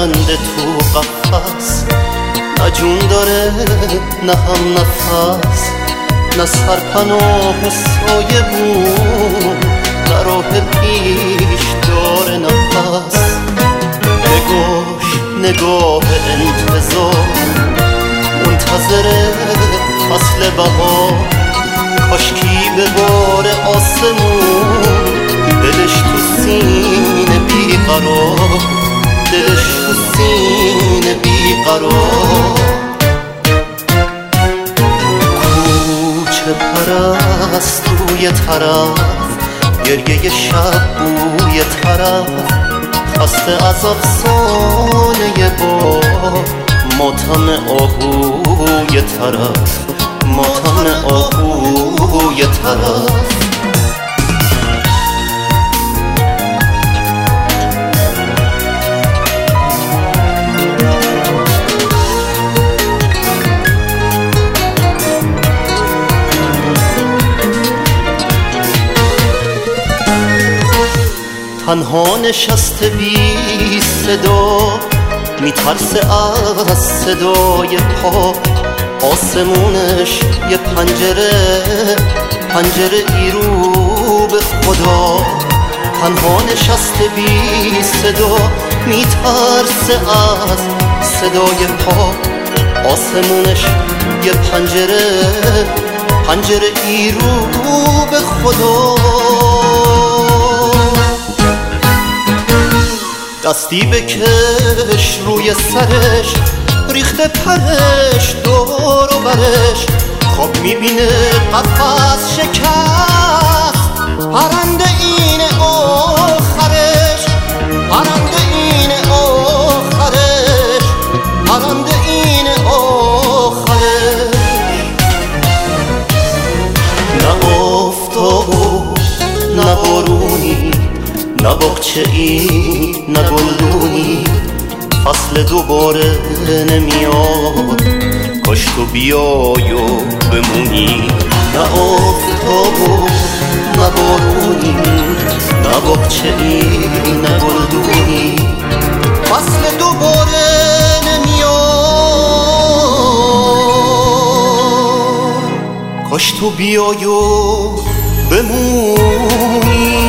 بنده تو قفس، نه جون داره نه هم نفس، نه سرپناه و سایه بون، نه راه پیش داره نفس. نگاش نگاه انتظار، منتظر فصل بهار، کاشکی به بار آسمون، دلش تو سینه بیقرار، دلش تو سینه بیقرار. کوچه پرست روی طرف، گریه شب بوی طرف، خسته از افسانه بار، ماتم آهوی طرف، ماتم آهوی طرف. تنها نشسته بی صدا، میترسه از صدای پا، آسمونش یه پنجره، پنجره ای رو به خدا. تنها نشسته بی صدا، میترسه از صدای پا، آسمونش یه پنجره، پنجره ای رو به خدا. دستی بکش روی سرش، ریخته پرش دور و برش، خواب میبینه قفس شکست، پرنده اینه آخرش، پرنده اینه آخرش، پرنده اینه آخرش. نه آفتاب و نه بارونی، نه باغچه ای نه گلدونی، فصل دوباره نمیاد، کاش تو بیای و بمونی. نه آفتاب و نه بارونی، نه باغچه ای نه گلدونی، فصل دوباره نمیاد، کاش تو بیای و بمونی.